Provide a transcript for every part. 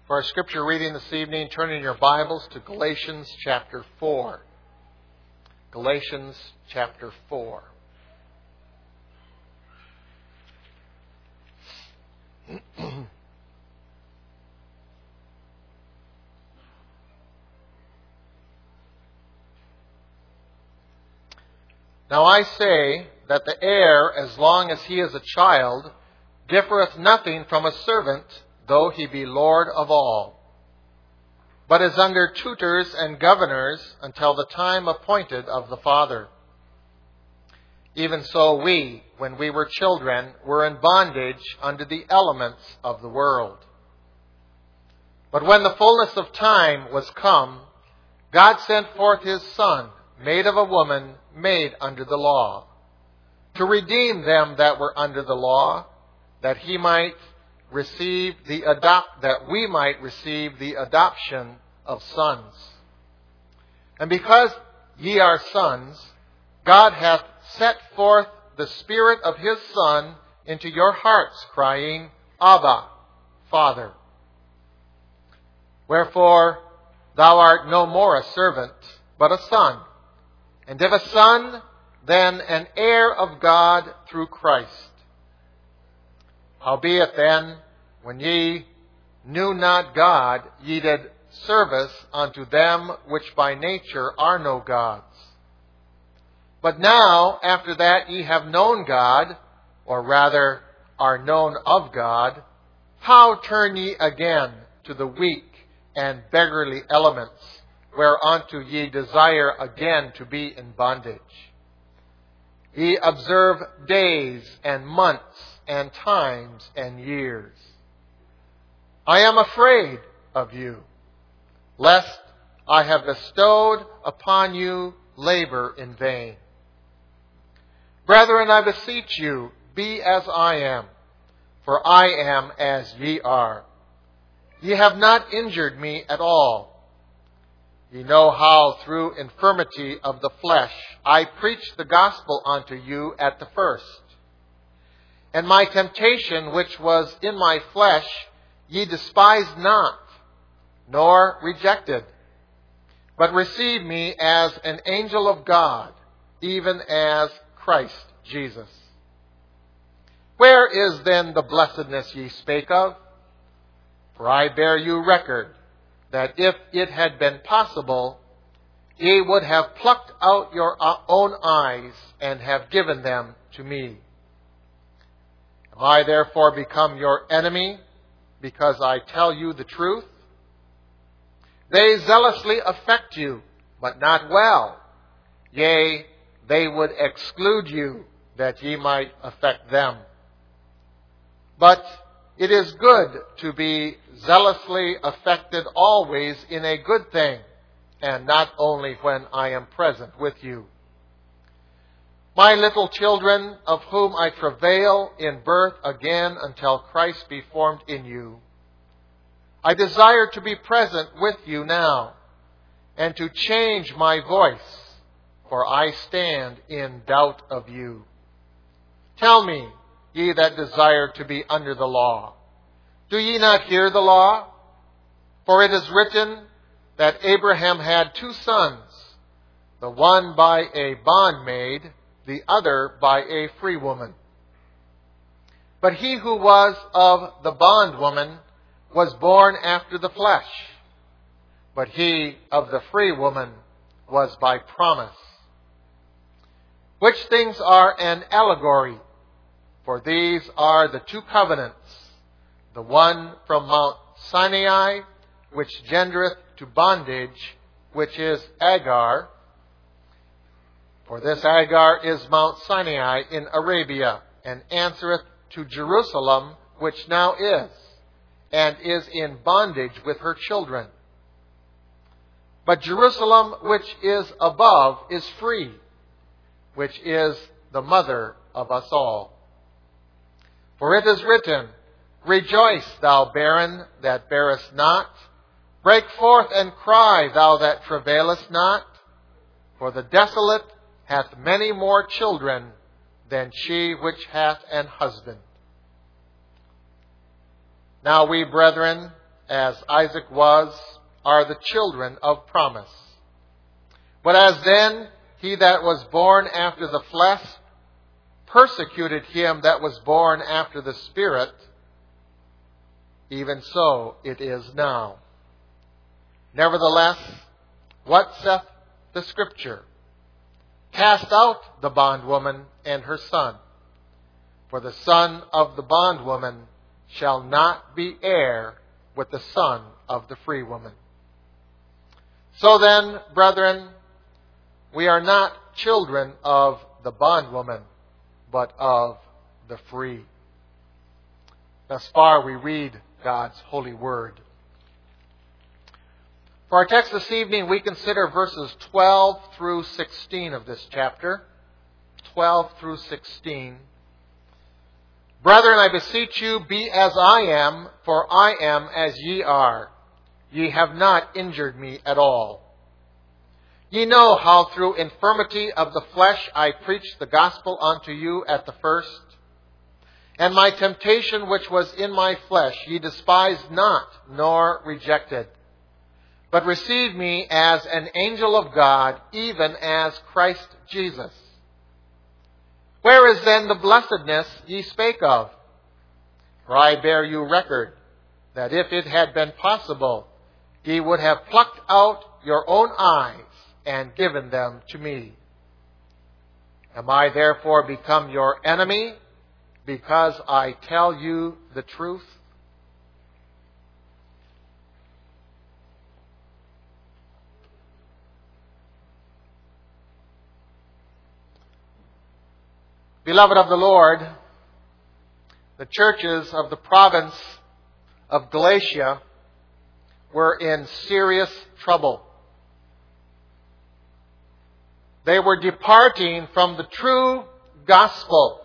For our scripture reading this evening, turn in your Bibles to Galatians chapter 4. Galatians chapter 4. Now I say that the heir, as long as he is a child, differeth nothing from a servant, though he be Lord of all, but is under tutors and governors until the time appointed of the Father. Even so we, when we were children, were in bondage under the elements of the world. But when the fullness of time was come, God sent forth His Son, made of a woman, made under the law, to redeem them that were under the law, that we might receive the adoption of sons. And because ye are sons, God hath set forth the Spirit of His Son into your hearts, crying, Abba, Father. Wherefore thou art no more a servant, but a son. And if a son, then an heir of God through Christ. Howbeit then, when ye knew not God, ye did service unto them which by nature are no gods. But now, after that ye have known God, or rather are known of God, how turn ye again to the weak and beggarly elements, whereunto ye desire again to be in bondage? Ye observe days and months and times and years. I am afraid of you, lest I have bestowed upon you labor in vain. Brethren, I beseech you, be as I am, for I am as ye are. Ye have not injured me at all. Ye know how through infirmity of the flesh I preached the gospel unto you at the first. And my temptation which was in my flesh ye despised not, nor rejected, but received me as an angel of God, even as Christ Jesus. Where is then the blessedness ye spake of? For I bear you record, that if it had been possible, ye would have plucked out your own eyes and have given them to me. Am I therefore become your enemy, because I tell you the truth? They zealously affect you, but not well. Yea, they would exclude you, that ye might affect them. But it is good to be zealously affected always in a good thing, and not only when I am present with you. My little children, of whom I travail in birth again until Christ be formed in you, I desire to be present with you now, and to change my voice, for I stand in doubt of you. Tell me, ye that desire to be under the law, do ye not hear the law? For it is written that Abraham had two sons, the one by a bondmaid, the other by a free woman. But he who was of the bondwoman was born after the flesh, but he of the free woman was by promise. Which things are an allegory, for these are the two covenants, the one from Mount Sinai, which gendereth to bondage, which is Agar. For this Agar is Mount Sinai in Arabia, and answereth to Jerusalem, which now is, and is in bondage with her children. But Jerusalem, which is above, is free, which is the mother of us all. For it is written, Rejoice, thou barren that bearest not. Break forth and cry, thou that travailest not. For the desolate hath many more children than she which hath an husband. Now we, brethren, as Isaac was, are the children of promise. But as then he that was born after the flesh persecuted him that was born after the Spirit, even so it is now. Nevertheless, what saith the Scripture? Cast out the bondwoman and her son, for the son of the bondwoman shall not be heir with the son of the free woman. So then, brethren, we are not children of the bondwoman, but of the free. Thus far we read God's holy word. For our text this evening, we consider verses 12 through 16 of this chapter. 12 through 16. Brethren, I beseech you, be as I am, for I am as ye are. Ye have not injured me at all. Ye know how through infirmity of the flesh I preached the gospel unto you at the first. And my temptation which was in my flesh ye despised not, nor rejected, but received me as an angel of God, even as Christ Jesus. Where is then the blessedness ye spake of? For I bear you record, that if it had been possible, ye would have plucked out your own eyes, and given them to me. Am I therefore become your enemy, because I tell you the truth? Beloved of the Lord, the churches of the province of Galatia were in serious trouble. They were departing from the true gospel.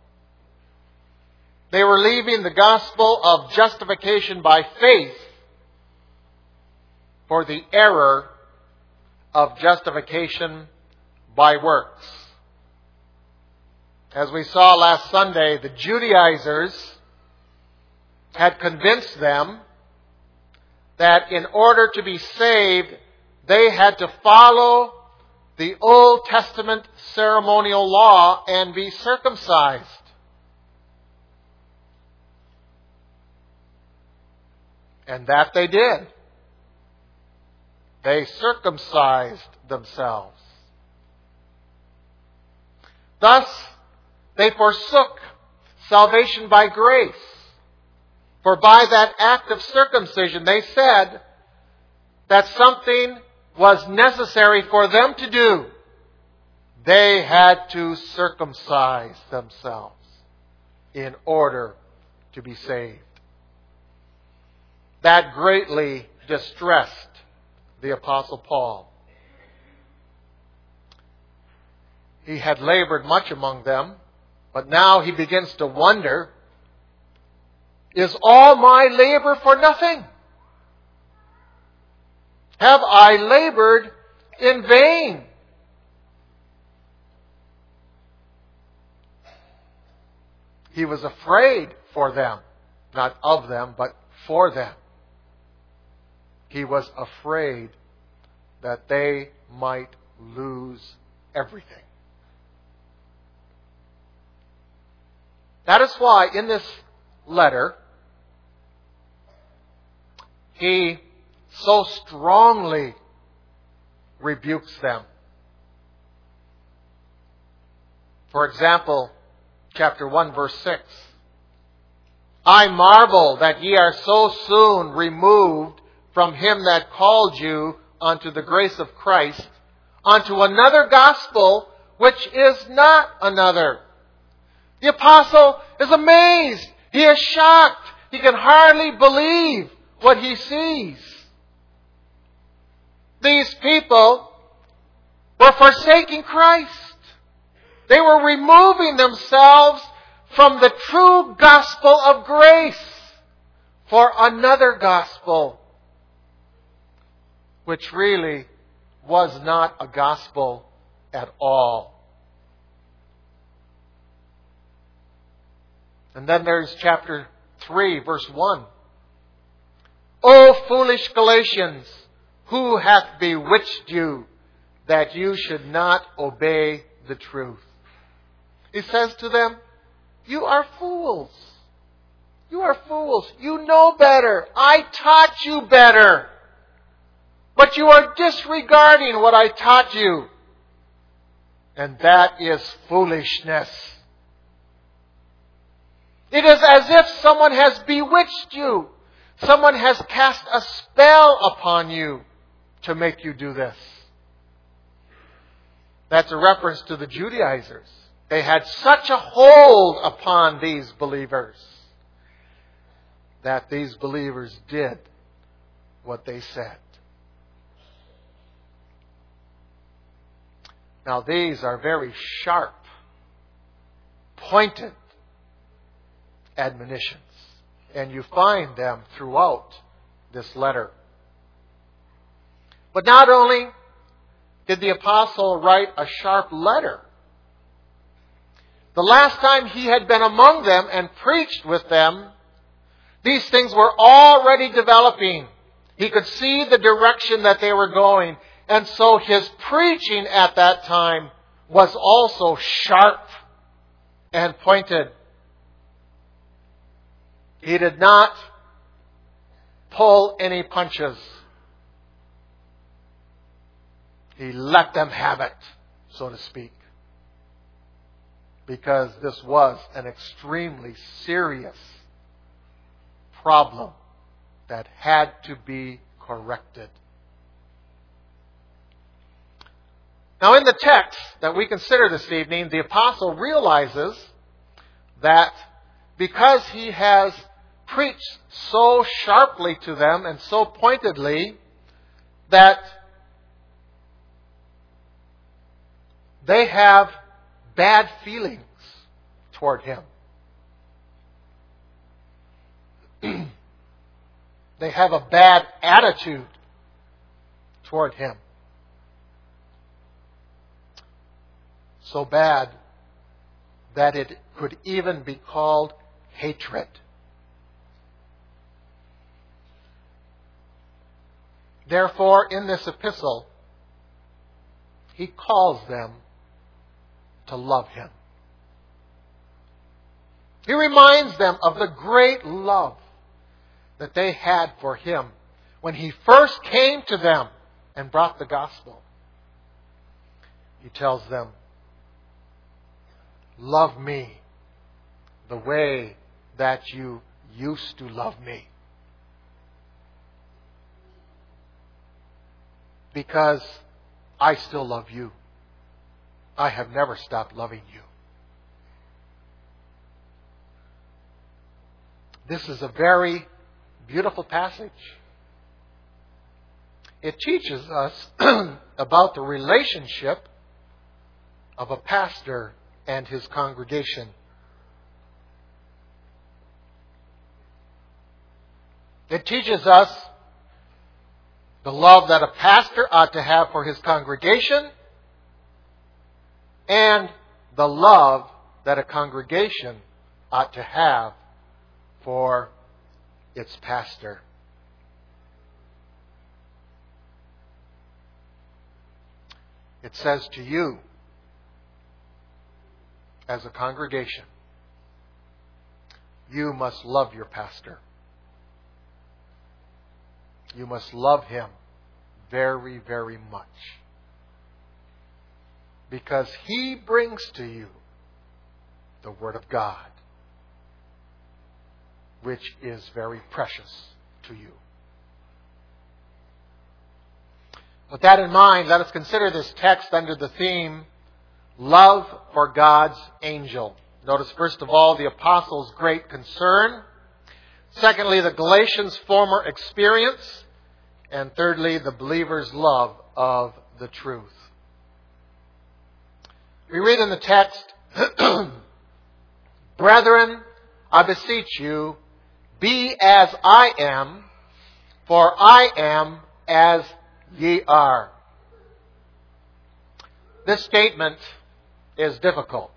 They were leaving the gospel of justification by faith for the error of justification by works. As we saw last Sunday, the Judaizers had convinced them that in order to be saved, they had to follow the Old Testament ceremonial law and be circumcised. And that they did. They circumcised themselves. Thus, they forsook salvation by grace. For by that act of circumcision, they said that something was necessary for them to do. They had to circumcise themselves in order to be saved. That greatly distressed the Apostle Paul. He had labored much among them, but now he begins to wonder, is all my labor for nothing? Have I labored in vain? He was afraid for them, not of them, but for them. He was afraid that they might lose everything. That is why in this letter, he so strongly rebukes them. For example, chapter 1, verse 6. I marvel that ye are so soon removed from him that called you unto the grace of Christ, unto another gospel, which is not another. The apostle is amazed. He is shocked. He can hardly believe what he sees. These people were forsaking Christ. They were removing themselves from the true gospel of grace for another gospel, which really was not a gospel at all. And then there's chapter 3, verse 1. O foolish Galatians, who hath bewitched you that you should not obey the truth? He says to them, you are fools. You are fools. You know better. I taught you better. But you are disregarding what I taught you. And that is foolishness. It is as if someone has bewitched you. Someone has cast a spell upon you to make you do this. That's a reference to the Judaizers. They had such a hold upon these believers that these believers did what they said. Now these are very sharp, pointed admonitions. And you find them throughout this letter. But not only did the apostle write a sharp letter, the last time he had been among them and preached with them, these things were already developing. He could see the direction that they were going. And so his preaching at that time was also sharp and pointed. He did not pull any punches. He let them have it, so to speak. Because this was an extremely serious problem that had to be corrected. Now in the text that we consider this evening, the apostle realizes that because he has preached so sharply to them and so pointedly, that they have bad feelings toward him. They have a bad attitude toward him. So bad that it could even be called hatred. Therefore, in this epistle, he calls them to love him. He reminds them of the great love that they had for him when he first came to them and brought the gospel. He tells them, love me the way that you used to love me. Because I still love you. I have never stopped loving you. This is a very beautiful passage. It teaches us about the relationship of a pastor and his congregation. It teaches us the love that a pastor ought to have for his congregation and the love that a congregation ought to have for its pastor. It says to you, as a congregation, you must love your pastor. You must love him very, very much. Because he brings to you the Word of God, which is very precious to you. With that in mind, let us consider this text under the theme, love for God's angel. Notice first of all the apostle's great concern. Secondly, the Galatians' former experience. And thirdly, the believer's love of the truth. We read in the text, Brethren, I beseech you, be as I am, for I am as ye are. This statement is difficult.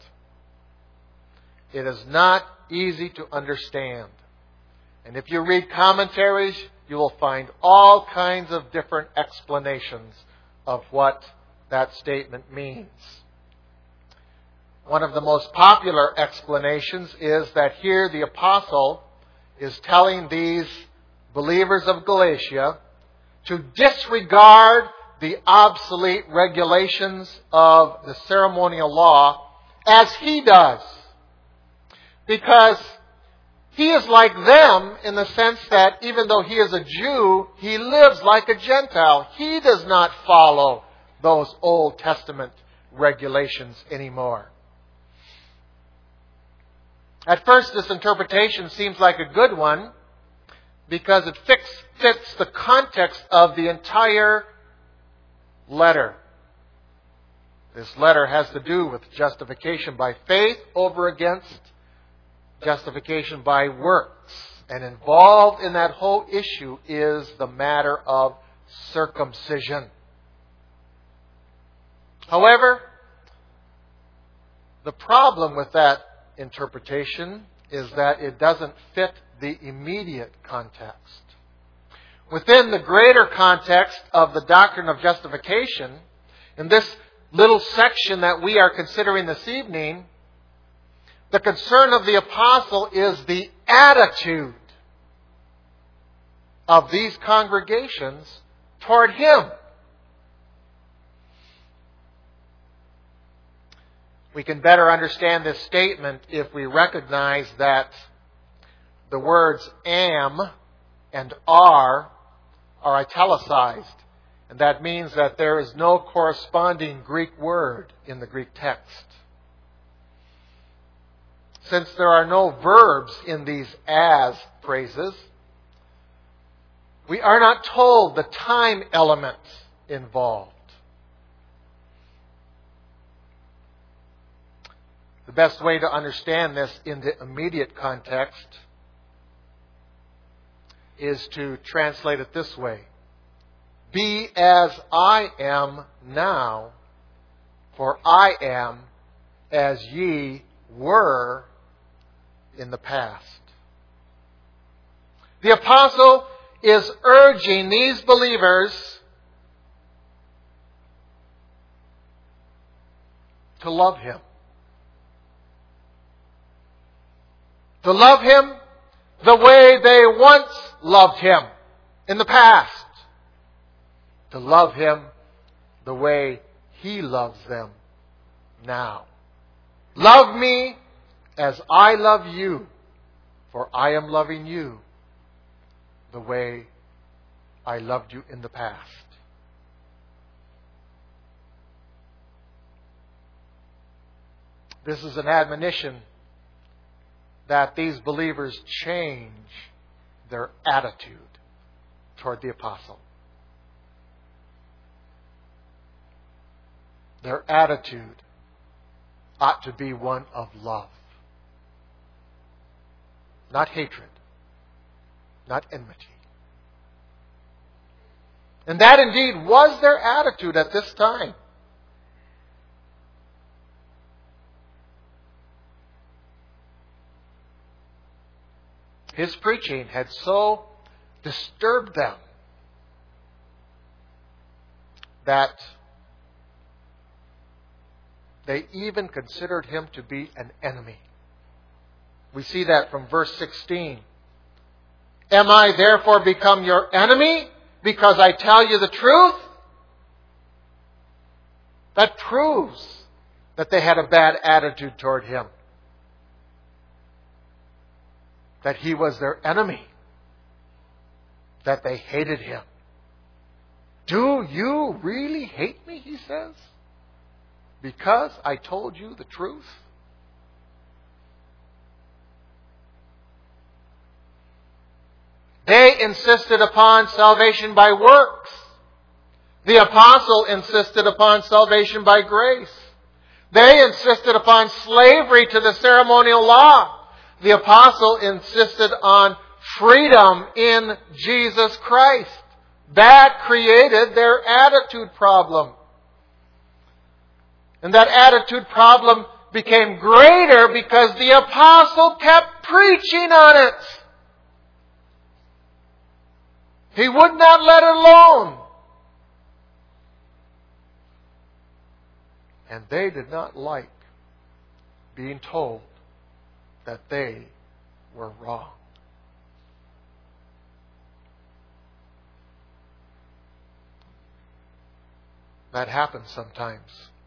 It is not easy to understand. And if you read commentaries, you will find all kinds of different explanations of what that statement means. One of the most popular explanations is that here the apostle is telling these believers of Galatia to disregard the obsolete regulations of the ceremonial law as he does. Because he is like them in the sense that even though he is a Jew, he lives like a Gentile. He does not follow those Old Testament regulations anymore. At first, this interpretation seems like a good one because it fits the context of the entire letter. This letter has to do with justification by faith over against justification by works. And involved in that whole issue is the matter of circumcision. However, the problem with that interpretation is that it doesn't fit the immediate context. Within the greater context of the doctrine of justification, in this little section that we are considering this evening, the concern of the apostle is the attitude of these congregations toward him. We can better understand this statement if we recognize that the words am and are italicized. And that means that there is no corresponding Greek word in the Greek text. Since there are no verbs in these as phrases, we are not told the time element involved. The best way to understand this in the immediate context is to translate it this way. Be as I am now, for I am as ye were in the past. The apostle is urging these believers to love him. To love him the way they once loved him in the past. To love him the way he loves them now. Love me as I love you, for I am loving you the way I loved you in the past. This is an admonition that these believers change their attitude toward the apostle. Their attitude ought to be one of love. Not hatred. Not enmity. And that indeed was their attitude at this time. His preaching had so disturbed them that they even considered him to be an enemy. We see that from verse 16. Am I therefore become your enemy because I tell you the truth? That proves that they had a bad attitude toward him. That he was their enemy. That they hated him. Do you really hate me, he says, because I told you the truth? They insisted upon salvation by works. The apostle insisted upon salvation by grace. They insisted upon slavery to the ceremonial law. The apostle insisted on freedom in Jesus Christ. That created their attitude problem. And that attitude problem became greater because the apostle kept preaching on it. He would not let it alone. And they did not like being told that they were wrong. That happens sometimes.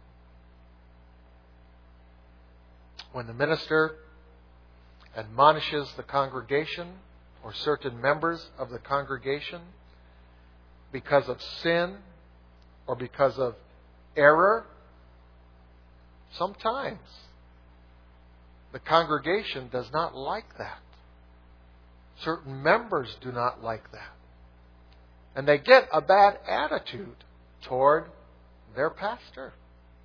When the minister admonishes the congregation or certain members of the congregation because of sin or because of error, sometimes the congregation does not like that. Certain members do not like that. And they get a bad attitude toward their pastor.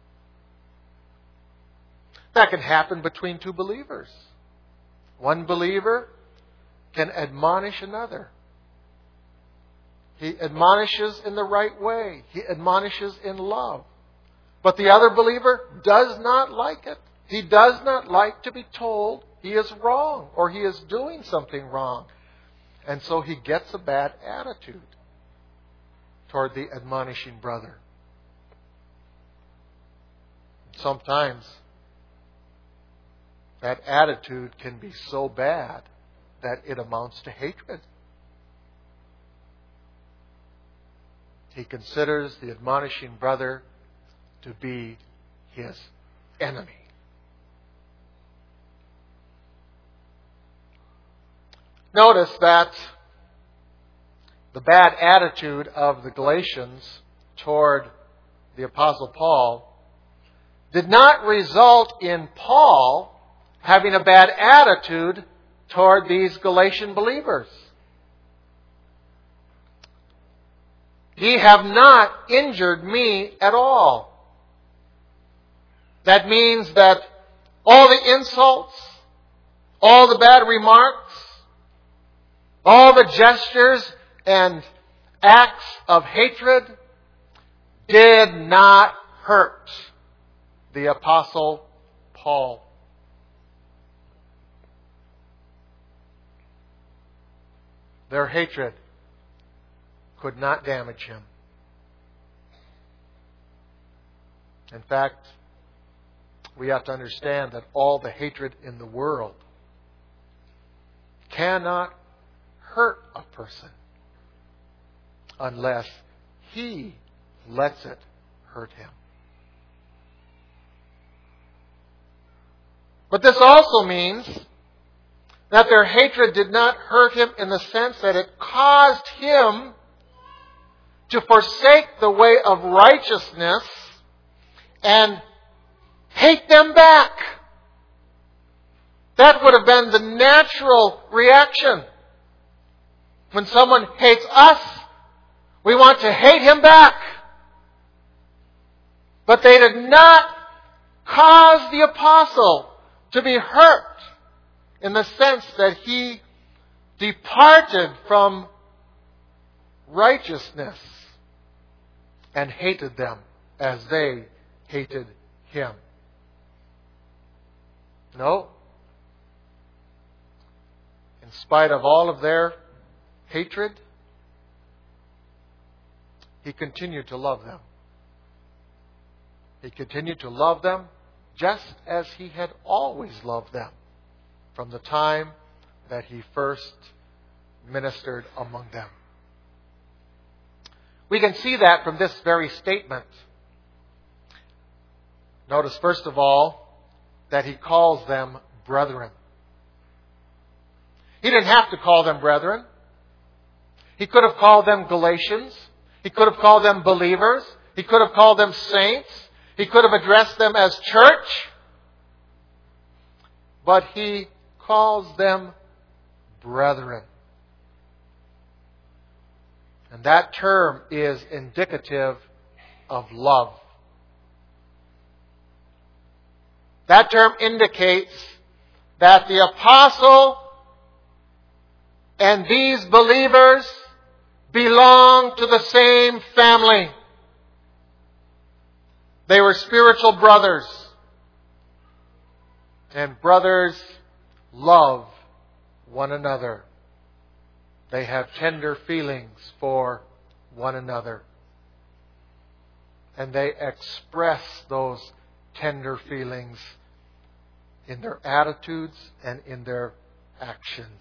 That can happen between two believers. One believer can admonish another. He admonishes in the right way. He admonishes in love. But the other believer does not like it. He does not like to be told he is wrong or he is doing something wrong. And so he gets a bad attitude toward the admonishing brother. Sometimes that attitude can be so bad that it amounts to hatred. He considers the admonishing brother to be his enemy. Notice that the bad attitude of the Galatians toward the Apostle Paul did not result in Paul having a bad attitude toward these Galatian believers. Ye have not injured me at all. That means that all the insults, all the bad remarks, all the gestures and acts of hatred did not hurt the Apostle Paul. Their hatred could not damage him. In fact, we have to understand that all the hatred in the world cannot hurt a person unless he lets it hurt him. But this also means that their hatred did not hurt him in the sense that it caused him to forsake the way of righteousness and hate them back. That would have been the natural reaction. When someone hates us, we want to hate him back. But they did not cause the apostle to be hurt in the sense that he departed from righteousness and hated them as they hated him. No. In spite of all of their hatred, he continued to love them. He continued to love them just as he had always loved them from the time that he first ministered among them. We can see that from this very statement. Notice, first of all, that he calls them brethren. He didn't have to call them brethren. He could have called them Galatians. He could have called them believers. He could have called them saints. He could have addressed them as church. But he calls them brethren. And that term is indicative of love. That term indicates that the apostle and these believers belong to the same family. They were spiritual brothers. And brothers love one another. They have tender feelings for one another. And they express those tender feelings in their attitudes and in their actions.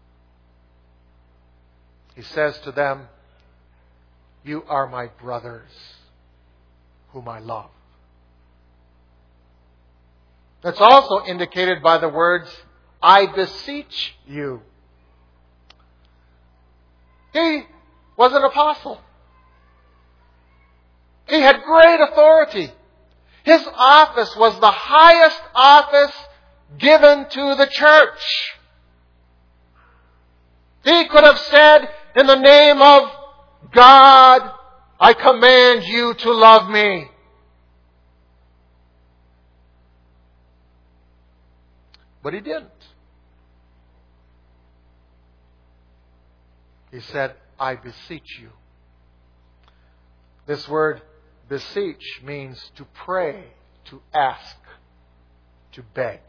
He says to them, "You are my brothers, whom I love." That's also indicated by the words, "I beseech you." He was an apostle. He had great authority. His office was the highest office given to the church. He could have said, "In the name of God, I command you to love me." But he didn't. He said, "I beseech you." This word beseech means to pray, to ask, to beg.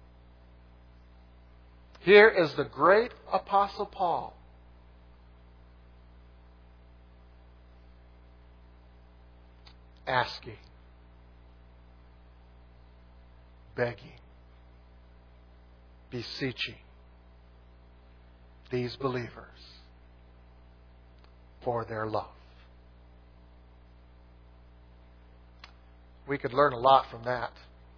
Here is the great Apostle Paul asking, begging, beseeching these believers for their love. We could learn a lot from that.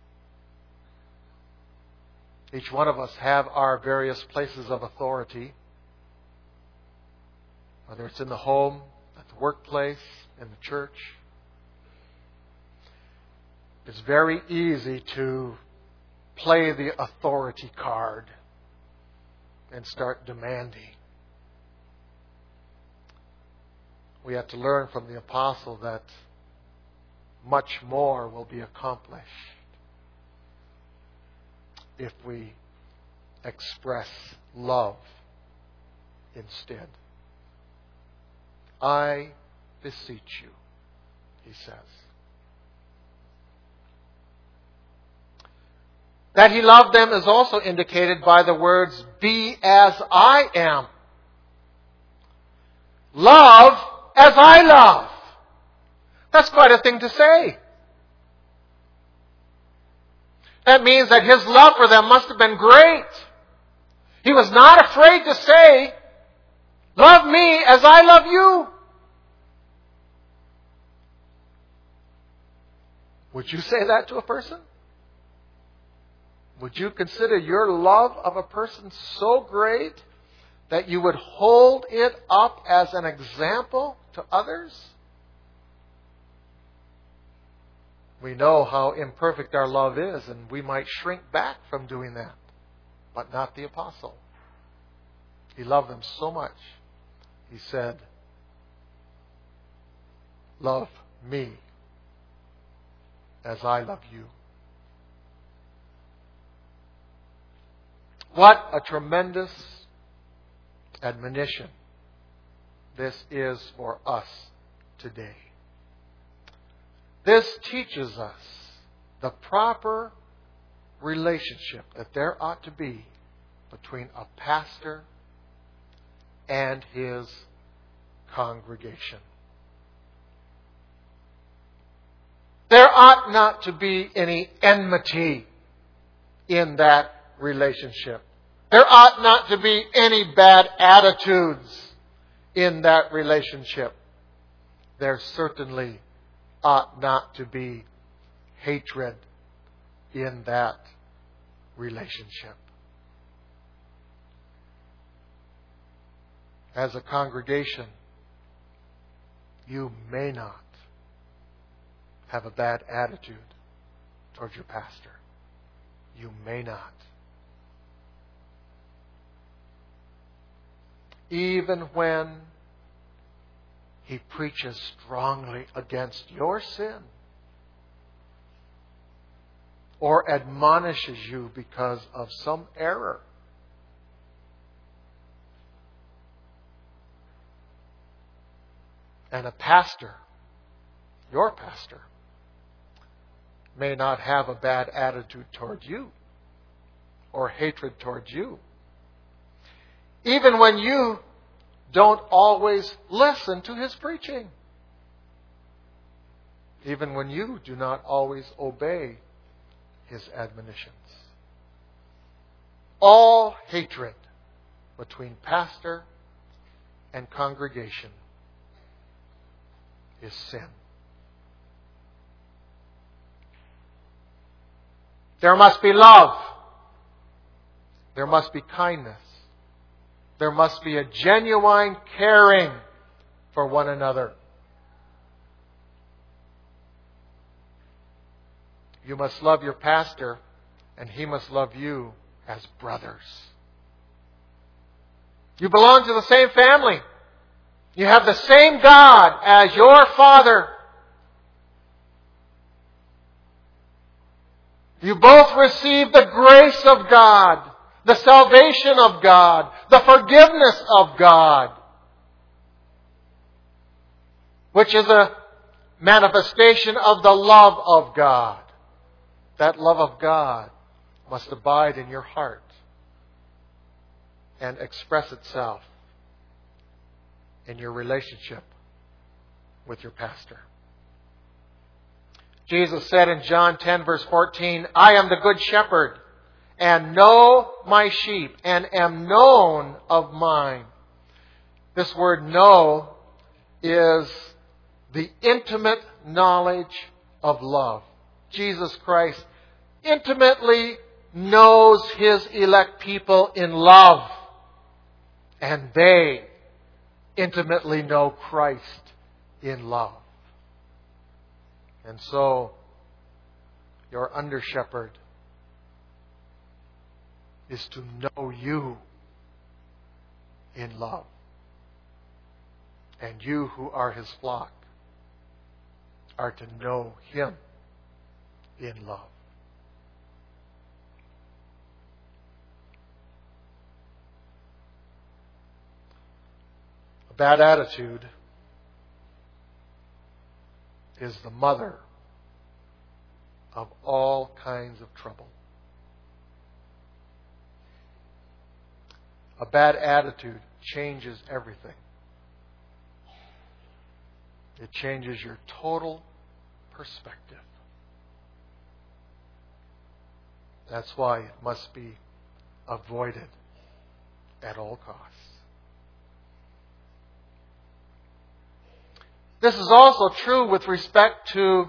Each one of us have our various places of authority, whether it's in the home, at the workplace, in the church. It's very easy to play the authority card and start demanding. We have to learn from the apostle that much more will be accomplished if we express love instead. "I beseech you," he says. That he loved them is also indicated by the words, "Be as I am." Love as I love. That's quite a thing to say. That means that his love for them must have been great. He was not afraid to say, "Love me as I love you." Would you say that to a person? Would you consider your love of a person so great that you would hold it up as an example to others? We know how imperfect our love is, and we might shrink back from doing that. But not the apostle. He loved them so much. He said, "Love me as I love you." What a tremendous admonition this is for us today. This teaches us the proper relationship that there ought to be between a pastor and his congregation. There ought not to be any enmity in that relationship. There ought not to be any bad attitudes in that relationship. There certainly ought not to be hatred in that relationship. As a congregation, you may not have a bad attitude towards your pastor. You may not. Even when he preaches strongly against your sin or admonishes you because of some error. And a pastor, your pastor, may not have a bad attitude toward you or hatred towards you. Even when you don't always listen to his preaching, even when you do not always obey his admonitions. All hatred between pastor and congregation is sin. There must be love. There must be kindness. There must be a genuine caring for one another. You must love your pastor, and he must love you as brothers. You belong to the same family. You have the same God as your Father. You both receive the grace of God, the salvation of God, the forgiveness of God, which is a manifestation of the love of God. That love of God must abide in your heart and express itself in your relationship with your pastor. Jesus said in John 10 verse 14, I am the good shepherd, and know my sheep, and am known of mine. This word know is the intimate knowledge of love. Jesus Christ intimately knows His elect people in love, and they intimately know Christ in love. And so, your under-shepherd is to know you in love. And you who are his flock are to know him in love. A bad attitude is the mother of all kinds of trouble. A bad attitude changes everything. It changes your total perspective. That's why it must be avoided at all costs. This is also true with respect to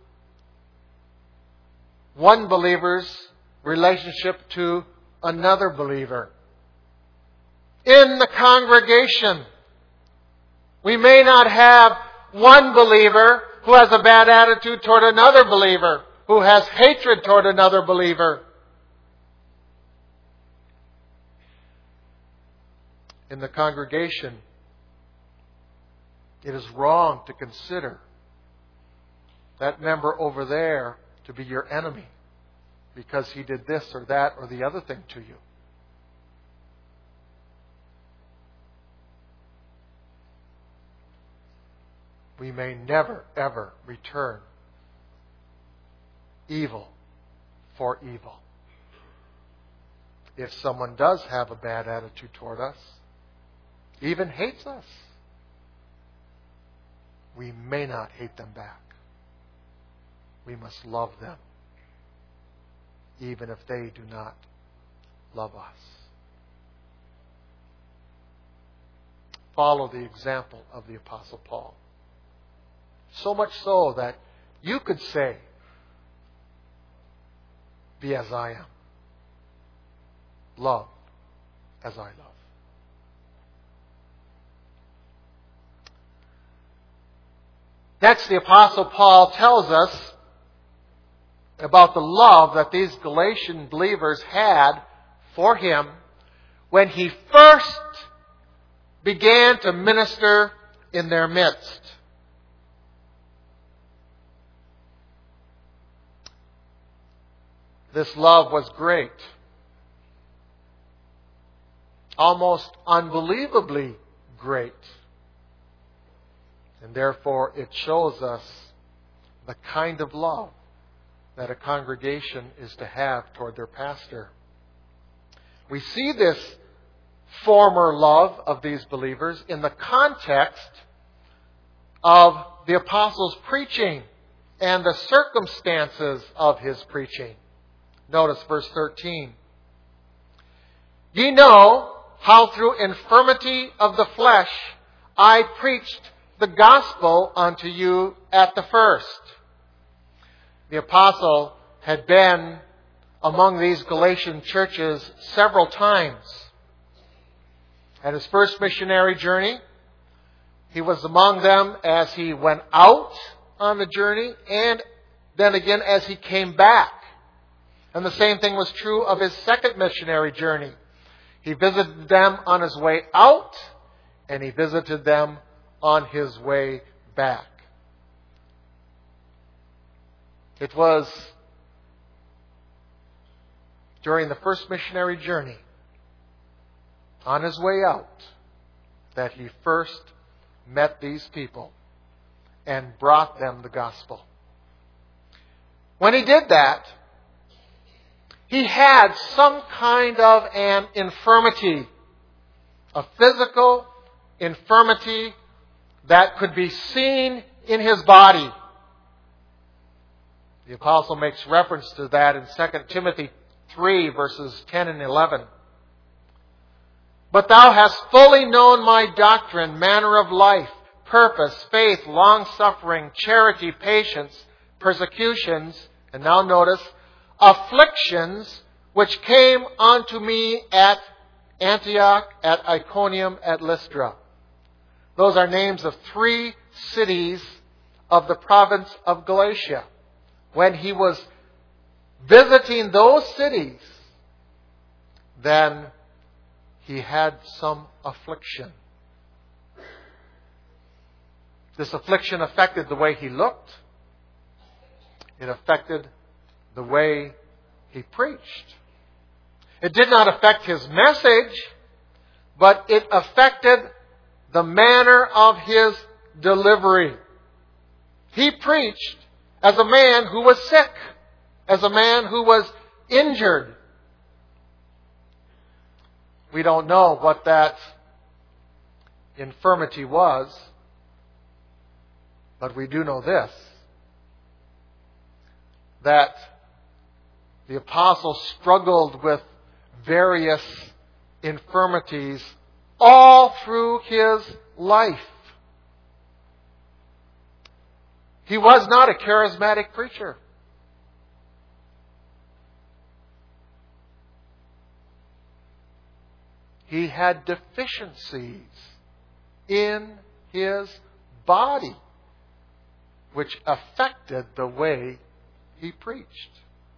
one believer's relationship to another believer. In the congregation, we may not have one believer who has a bad attitude toward another believer, who has hatred toward another believer. In the congregation, it is wrong to consider that member over there to be your enemy because he did this or that or the other thing to you. We may never, ever return evil for evil. If someone does have a bad attitude toward us, even hates us, we may not hate them back. We must love them, even if they do not love us. Follow the example of the Apostle Paul. So much so that you could say, be as I am. Love as I love. Next, the Apostle Paul tells us about the love that these Galatian believers had for him when he first began to minister in their midst. This love was great, almost unbelievably great. And therefore, it shows us the kind of love that a congregation is to have toward their pastor. We see this former love of these believers in the context of the apostles' preaching and the circumstances of his preaching. Notice verse 13. Ye know how through infirmity of the flesh I preached the gospel unto you at the first. The apostle had been among these Galatian churches several times. At his first missionary journey, he was among them as he went out on the journey and then again as he came back. And the same thing was true of his second missionary journey. He visited them on his way out and he visited them on his way back. It was during the first missionary journey, on his way out, that he first met these people and brought them the gospel. When he did that, he had some kind of an infirmity, a physical infirmity that could be seen in his body. The apostle makes reference to that in 2 Timothy 3, verses 10 and 11. But thou hast fully known my doctrine, manner of life, purpose, faith, long-suffering, charity, patience, persecutions, and now notice, afflictions, which came unto me at Antioch, at Iconium, at Lystra. Those are names of 3 cities of the province of Galatia. When he was visiting those cities, then he had some affliction. This affliction affected the way he looked. It affected the way he preached. It did not affect his message, but it affected the manner of his delivery. He preached as a man who was sick, as a man who was injured. We don't know what that infirmity was, but we do know this, that the apostle struggled with various infirmities all through his life. He was not a charismatic preacher. He had deficiencies in his body which affected the way he preached.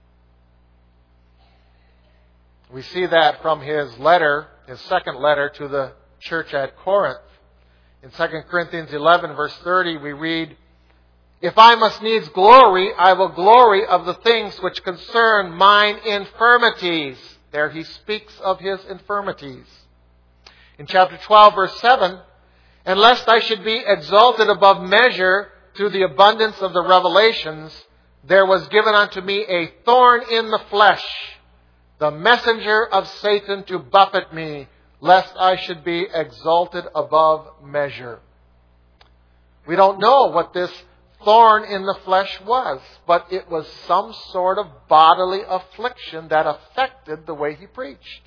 We see that from his letter, his second letter to the church at Corinth. In 2 Corinthians 11, verse 30, we read, If I must needs glory, I will glory of the things which concern mine infirmities. There he speaks of his infirmities. In chapter 12, verse 7, And lest I should be exalted above measure through the abundance of the revelations, there was given unto me a thorn in the flesh, the messenger of Satan to buffet me, lest I should be exalted above measure. We don't know what this thorn in the flesh was, but it was some sort of bodily affliction that affected the way he preached.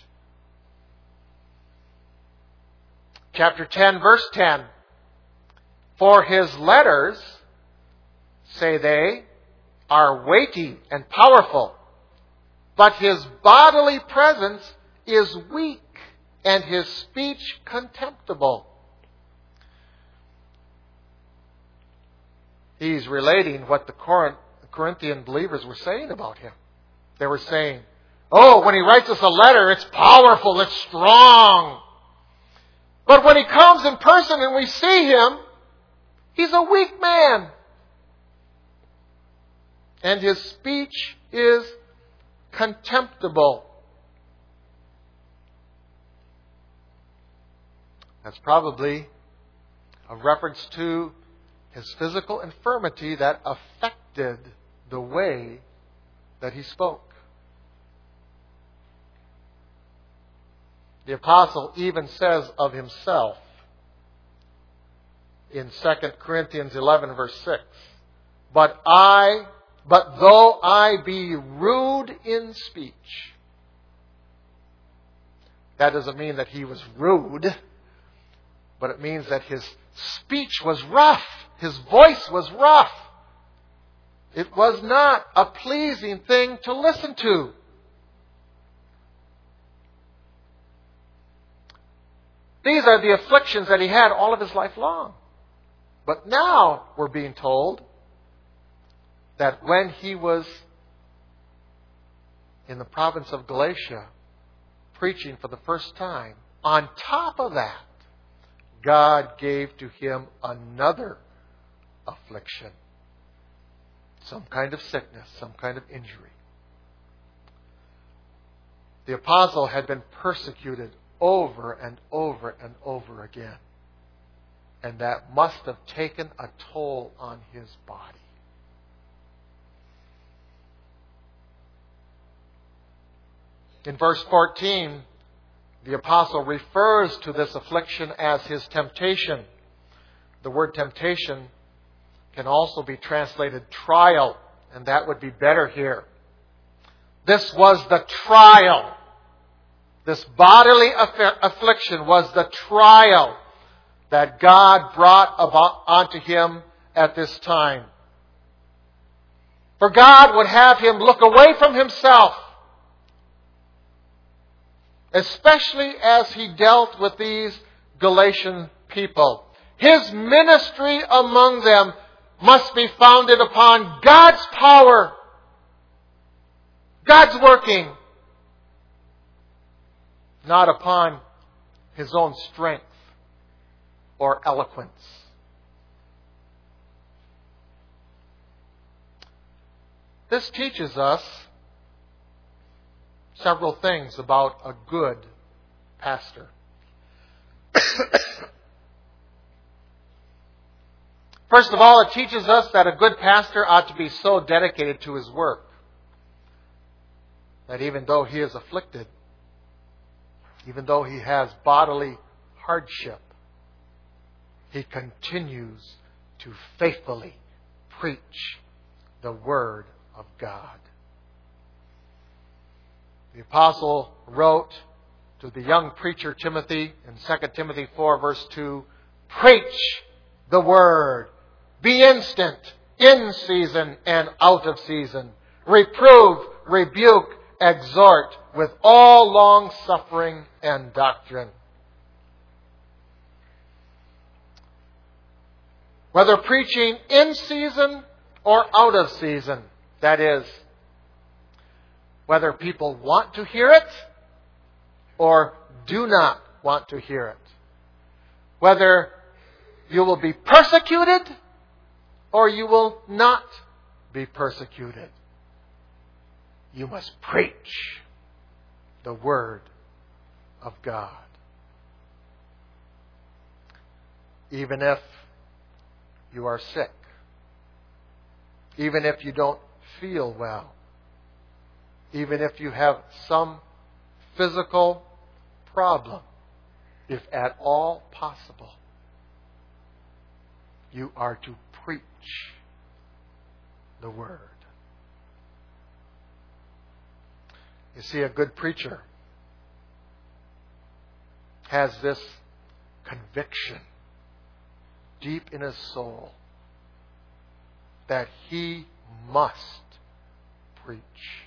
Chapter 10, verse 10. For his letters, say they, are weighty and powerful, but his bodily presence is weak and his speech contemptible. He's relating what the Corinthian believers were saying about him. They were saying, oh, when he writes us a letter, it's powerful, it's strong. But when he comes in person and we see him, he's a weak man. And his speech is contemptible. That's probably a reference to his physical infirmity that affected the way that he spoke. The apostle even says of himself in 2 Corinthians 11 verse 6, But though I be rude in speech. That doesn't mean that he was rude, but it means that his speech was rough. His voice was rough. It was not a pleasing thing to listen to. These are the afflictions that he had all of his life long. But now we're being told that when he was in the province of Galatia, preaching for the first time, on top of that, God gave to him another affliction. Some kind of sickness, some kind of injury. The apostle had been persecuted over and over and over again. And that must have taken a toll on his body. In verse 14, the apostle refers to this affliction as his temptation. The word temptation can also be translated trial, and that would be better here. This was the trial. This bodily affliction was the trial that God brought about onto him at this time. For God would have him look away from himself, especially as he dealt with these Galatian people. His ministry among them must be founded upon God's power, God's working, not upon his own strength or eloquence. This teaches us several things about a good pastor. First of all, it teaches us that a good pastor ought to be so dedicated to his work that even though he is afflicted, even though he has bodily hardship, he continues to faithfully preach the Word of God. The apostle wrote to the young preacher Timothy in 2 Timothy 4 verse 2, Preach the Word. Be instant, in season and out of season. Reprove, rebuke, exhort with all long suffering and doctrine. Whether preaching in season or out of season, that is, whether people want to hear it or do not want to hear it. Whether you will be persecuted or you will not be persecuted. You must preach the Word of God. Even if you are sick. Even if you don't feel well. Even if you have some physical problem, if at all possible, you are to preach the Word. You see, a good preacher has this conviction deep in his soul that he must preach.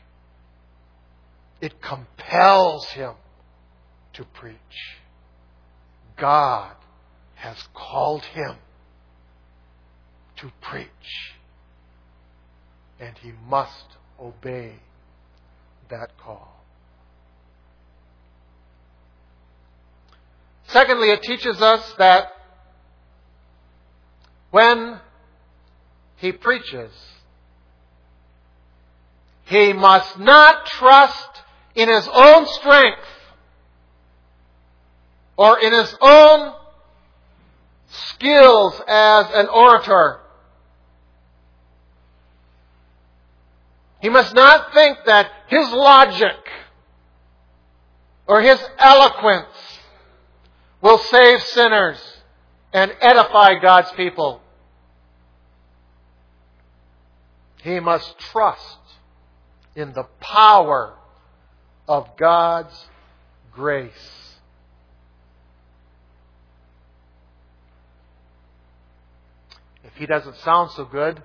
It compels him to preach. God has called him to preach, and he must obey that call. Secondly, it teaches us that when he preaches, he must not trust in his own strength or in his own skills as an orator. He must not think that his logic or his eloquence will save sinners and edify God's people. He must trust in the power of God's grace. If he doesn't sound so good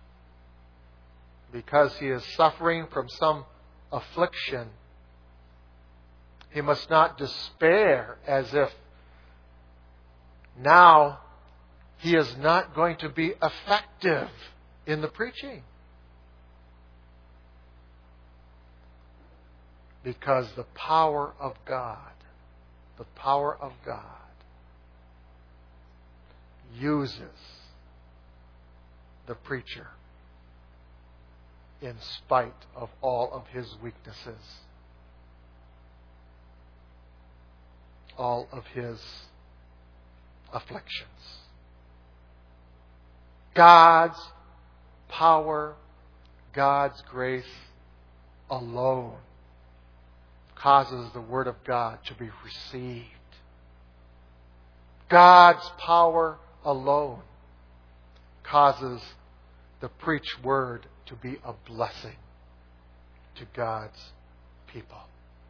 because he is suffering from some affliction, he must not despair as if now he is not going to be effective in the preaching. Because the power of God uses the preacher in spite of all of his weaknesses, all of his afflictions. God's power, God's grace alone causes the Word of God to be received. God's power alone causes the preached Word to be a blessing to God's people.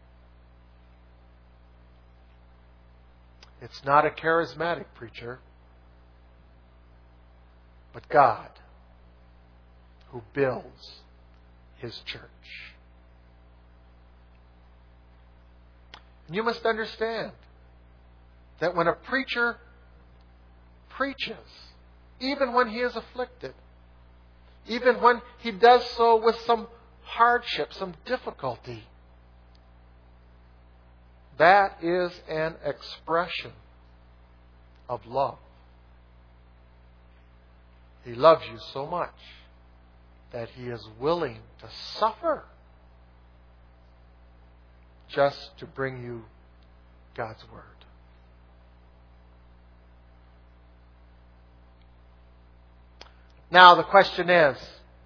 It's not a charismatic preacher, but God who builds His church. And you must understand that when a preacher preaches, even when he is afflicted, even when he does so with some hardship, some difficulty, that is an expression of love. He loves you so much that he is willing to suffer just to bring you God's Word. Now the question is,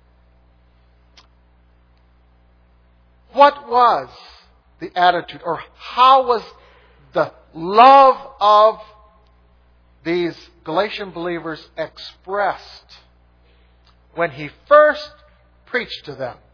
what was the attitude, or how was the love of these Galatian believers expressed when he first preached to them?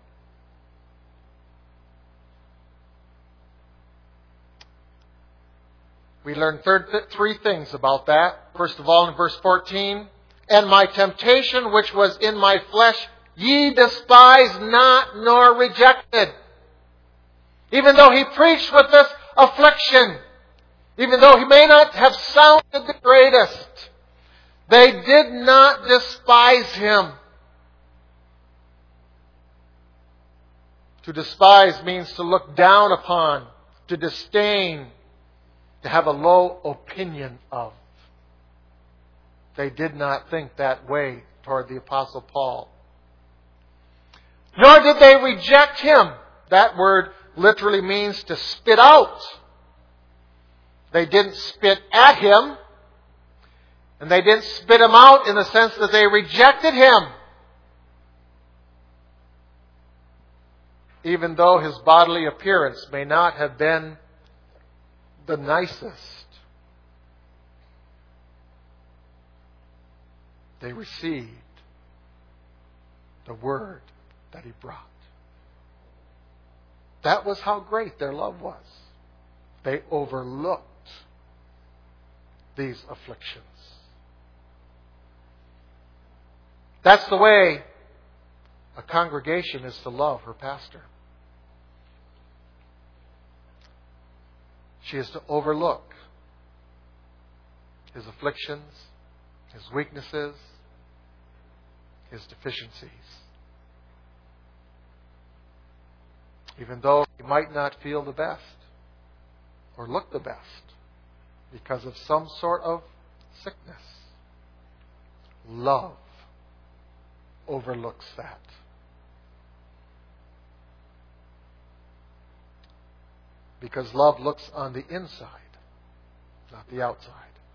We learn three things about that. First of all, in verse 14, and my temptation which was in my flesh, ye despised not nor rejected. Even though he preached with this affliction, even though he may not have sounded the greatest, they did not despise him. To despise means to look down upon, to disdain, to have a low opinion of. They did not think that way toward the Apostle Paul. Nor did they reject him. That word literally means to spit out. They didn't spit at him, and they didn't spit him out in the sense that they rejected him. Even though his bodily appearance may not have been the nicest, they received the Word that he brought. That was how great their love was. They overlooked these afflictions. That's the way a congregation is to love her pastor. She is to overlook his afflictions, his weaknesses, his deficiencies. Even though he might not feel the best or look the best because of some sort of sickness, love overlooks that. Because love looks on the inside, not the outside.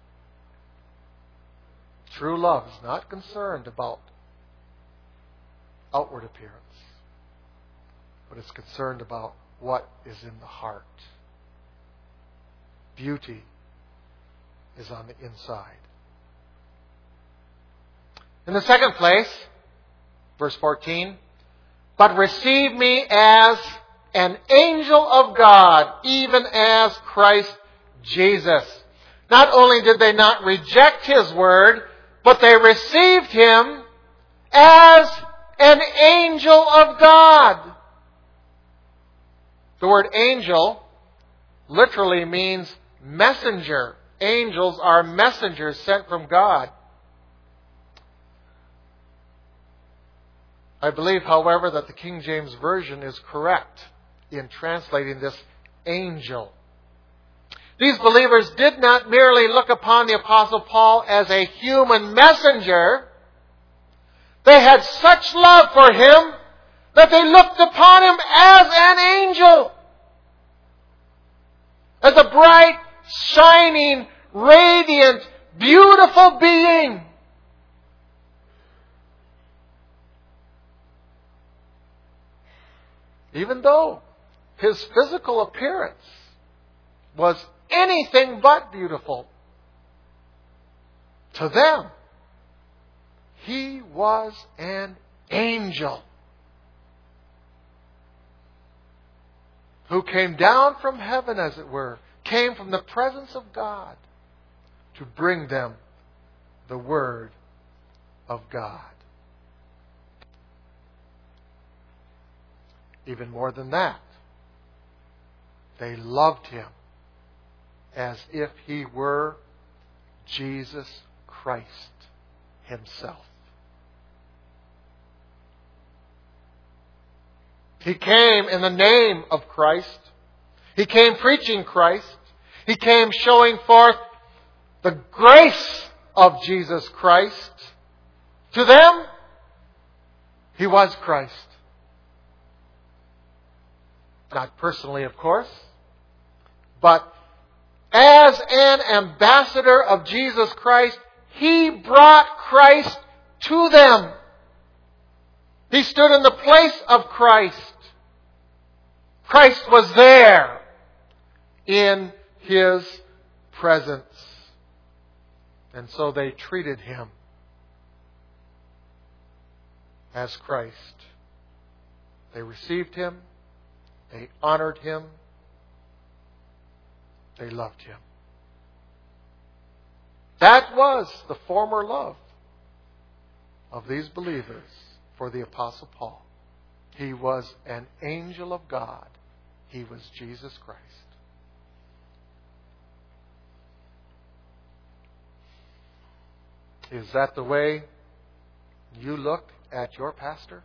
True love is not concerned about outward appearance, but it's concerned about what is in the heart. beauty is on the inside. In the second place, verse 14, but receive me as an angel of God, even as Christ Jesus. Not only did they not reject His word, but they received Him as an angel of God. The word angel literally means messenger. Angels are messengers sent from God. I believe, however, that the King James Version is correct in translating this angel. These believers did not merely look upon the Apostle Paul as a human messenger. They had such love for him that they looked upon him as an angel. As a bright, shining, radiant, beautiful being. Even though his physical appearance was anything but beautiful, to them, he was an angel who came down from heaven, as it were, came from the presence of God to bring them the Word of God. Even more than that, they loved him as if he were Jesus Christ himself. He came in the name of Christ. He came preaching Christ. He came showing forth the grace of Jesus Christ. To them, he was Christ. Not personally, of course, but as an ambassador of Jesus Christ, he brought Christ to them. He stood in the place of Christ. Christ was there in his presence. And so they treated him as Christ. They received him. They honored him. They loved him. That was the former love of these believers for the Apostle Paul. He was an angel of God. He was Jesus Christ. Is that the way you look at your pastor?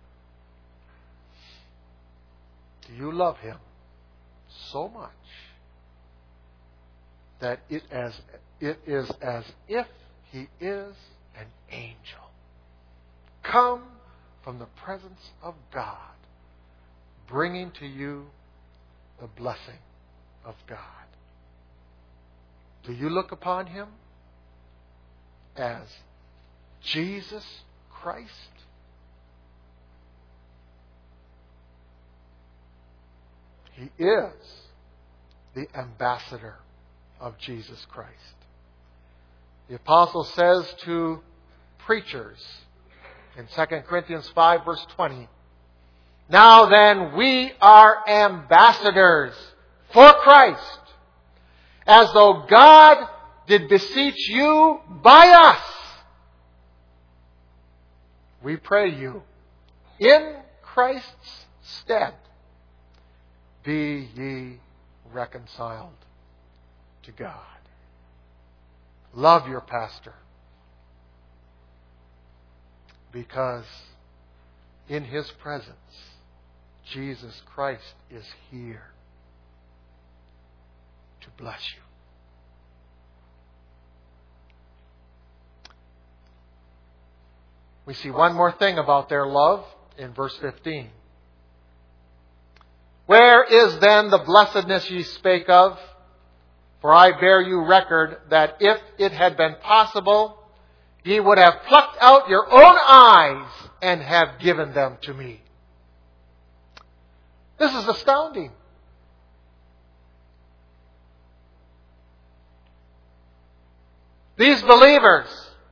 Do you love him so much that it is as if he is an angel, come from the presence of God, bringing to you the blessing of God? Do you look upon him as Jesus Christ? He is the ambassador of Jesus Christ. The apostle says to preachers in 2 Corinthians 5 verse 20, now then we are ambassadors for Christ, as though God did beseech you by us. We pray you, in Christ's stead, be ye reconciled to God. Love your pastor, because in his presence, Jesus Christ is here to bless you. We see one more thing about their love in verse 15. Where is then the blessedness ye spake of? For I bear you record that if it had been possible, ye would have plucked out your own eyes and have given them to me. This is astounding. These believers,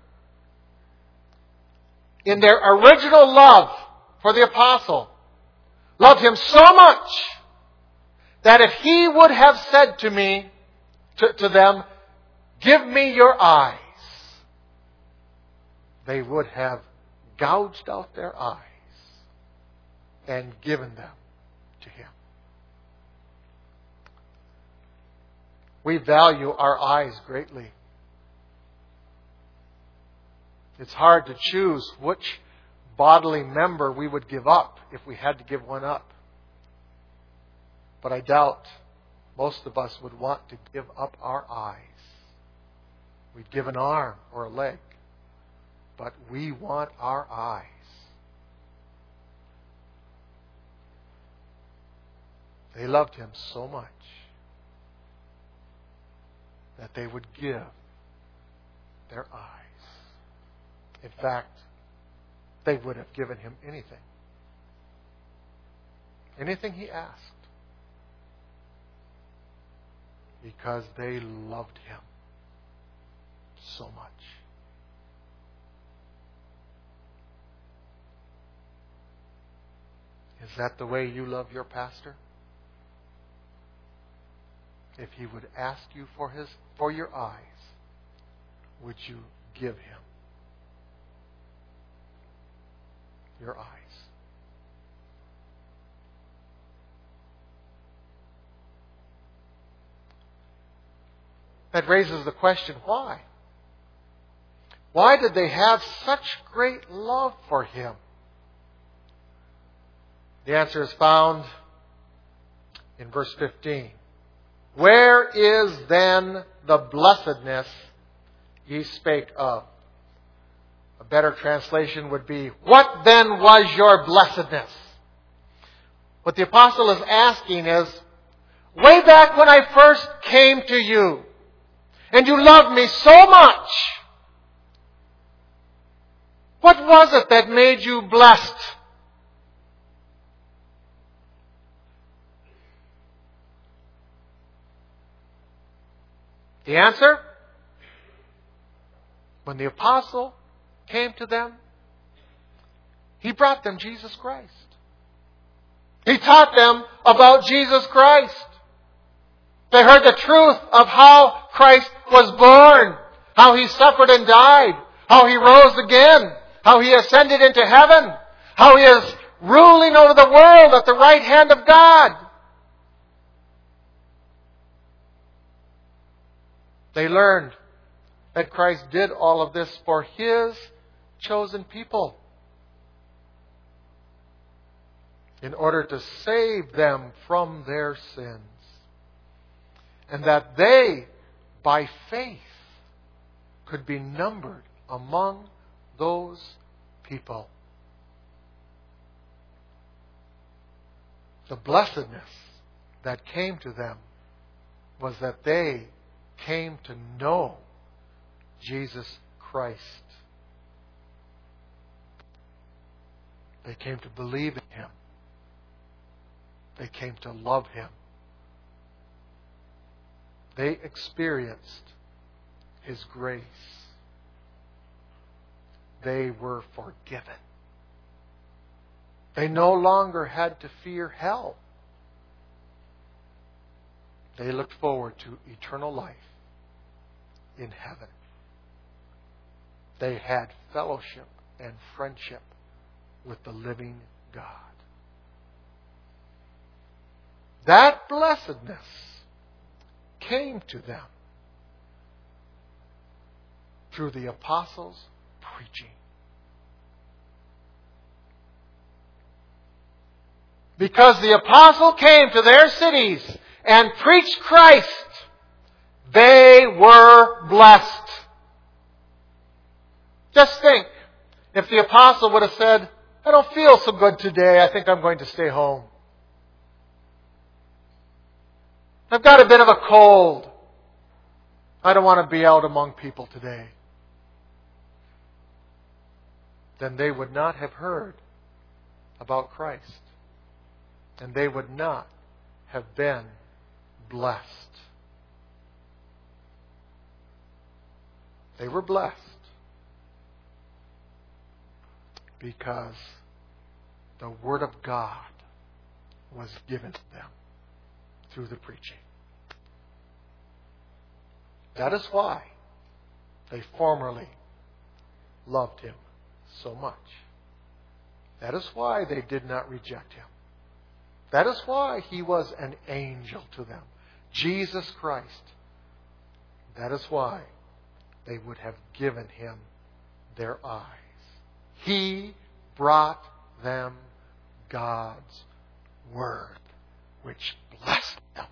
in their original love for the apostle, loved him so much that if he would have said to them, "Give me your eyes," they would have gouged out their eyes and given them to him. We value our eyes greatly. It's hard to choose which bodily member we would give up if we had to give one up. But I doubt most of us would want to give up our eyes. We'd give an arm or a leg, but we want our eyes. They loved him so much that they would give their eyes. In fact, they would have given him anything. Anything he asked. Because they loved him so much. Is that the way you love your pastor? If he would ask you for your eyes, would you give him your eyes? That raises the question, why? Why did they have such great love for him? The answer is found in verse 15. Where is then the blessedness ye spake of? A better translation would be, what then was your blessedness? What the apostle is asking is, way back when I first came to you, and you loved me so much, what was it that made you blessed? The answer? When the apostle came to them, he brought them Jesus Christ. He taught them about Jesus Christ. They heard the truth of how Christ was born, how he suffered and died, how he rose again, how he ascended into heaven, how he is ruling over the world at the right hand of God. They learned that Christ did all of this for his chosen people in order to save them from their sins. And that they, by faith, could be numbered among those people. The blessedness that came to them was that they came to know Jesus Christ. They came to believe in him. They came to love him. They experienced his grace. They were forgiven. They no longer had to fear hell. They looked forward to eternal life in heaven. They had fellowship and friendship with the living God. That blessedness came to them through the apostles' preaching. Because the apostle came to their cities and preached Christ, they were blessed. Just think, if the apostle would have said, I don't feel so good today, I think I'm going to stay home. I've got a bit of a cold. I don't want to be out among people today. Then they would not have heard about Christ. And they would not have been blessed. They were blessed because the Word of God was given to them through the preaching. That is why they formerly loved Him so much. That is why they did not reject Him. That is why He was an angel to them. Jesus Christ. That is why they would have given Him their eyes. He brought them God's Word, which blessed them.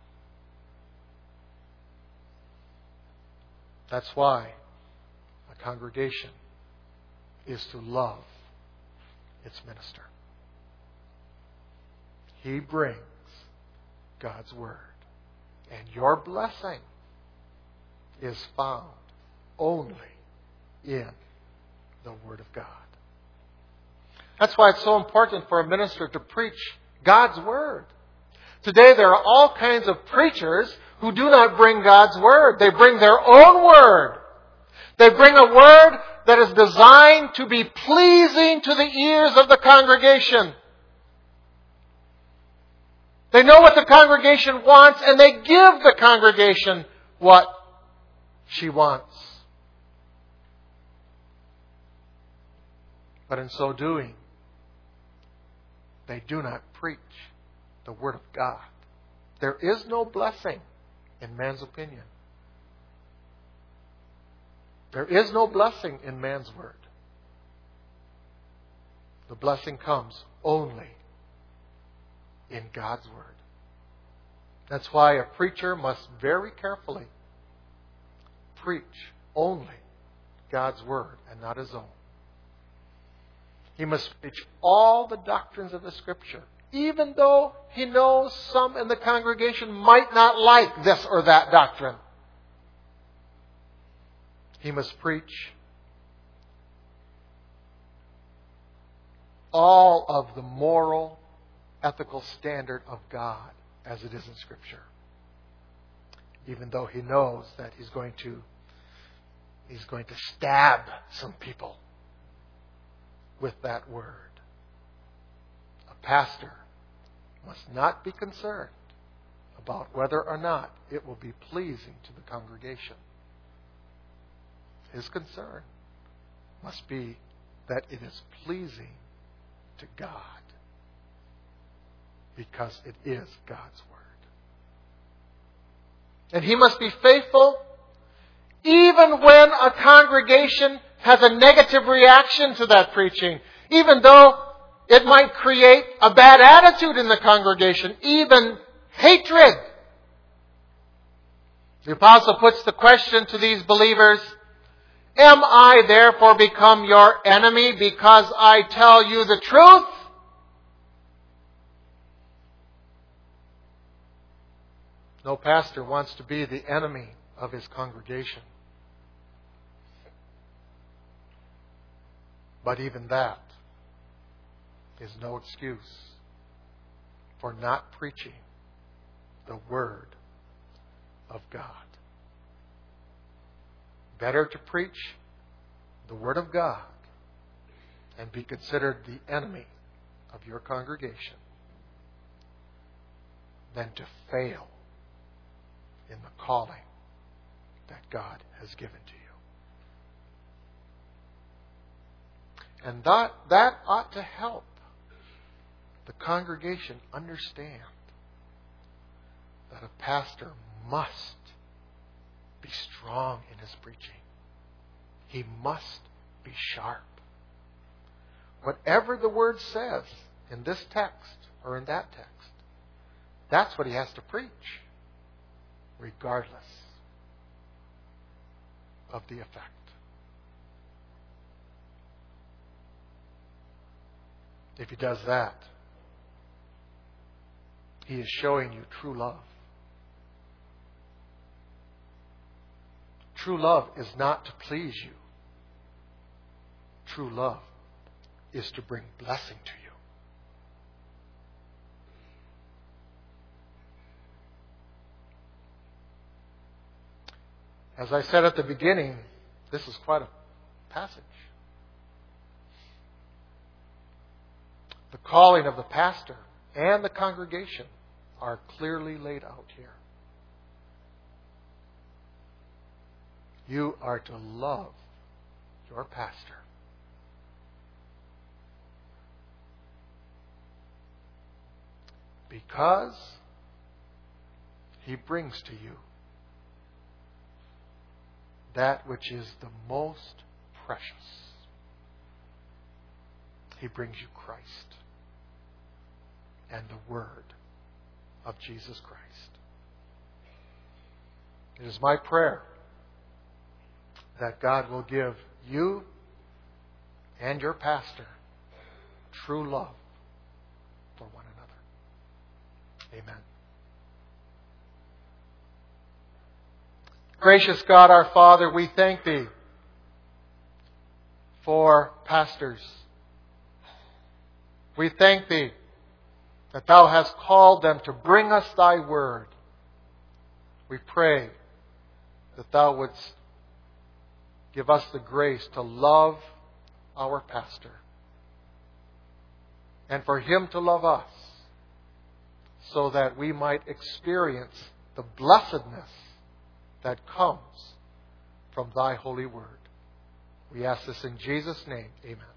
That's why a congregation is to love its minister. He brings God's Word. And your blessing is found only in the Word of God. That's why it's so important for a minister to preach God's Word. Today there are all kinds of preachers who do not bring God's Word. They bring their own Word. They bring a Word that is designed to be pleasing to the ears of the congregation. They know what the congregation wants, and they give the congregation what she wants. But in so doing, they do not preach the Word of God. There is no blessing in man's opinion. There is no blessing in man's word. The blessing comes only in God's Word. That's why a preacher must very carefully preach only God's Word and not his own. He must preach all the doctrines of the Scripture, even though he knows some in the congregation might not like this or that doctrine. He must preach all of the moral, ethical standard of God as it is in Scripture. Even though he knows that he's going to stab some people with that word. A pastor must not be concerned about whether or not it will be pleasing to the congregation. His concern must be that it is pleasing to God, because it is God's Word. And he must be faithful even when a congregation has a negative reaction to that preaching, even though it might create a bad attitude in the congregation, even hatred. The apostle puts the question to these believers, am I therefore become your enemy because I tell you the truth? No pastor wants to be the enemy of his congregation. But even that is no excuse for not preaching the Word of God. Better to preach the Word of God and be considered the enemy of your congregation than to fail in the calling that God has given to you. And that ought to help the congregation understand that a pastor must be strong in his preaching. He must be sharp. Whatever the Word says in this text or in that text, that's what he has to preach, regardless of the effect. If he does that, he is showing you true love. True love is not to please you. True love is to bring blessing to you. As I said at the beginning, This is quite a passage. The calling of the pastor and the congregation are clearly laid out here. You are to love your pastor. Because he brings to you that which is the most precious. He brings you Christ and the Word of Jesus Christ. It is my prayer that God will give you and your pastor true love for one another. Amen. Gracious God, our Father, we thank Thee for pastors. We thank Thee that Thou hast called them to bring us Thy Word. We pray that Thou wouldst give us the grace to love our pastor and for him to love us so that we might experience the blessedness that comes from Thy holy Word. We ask this in Jesus' name. Amen.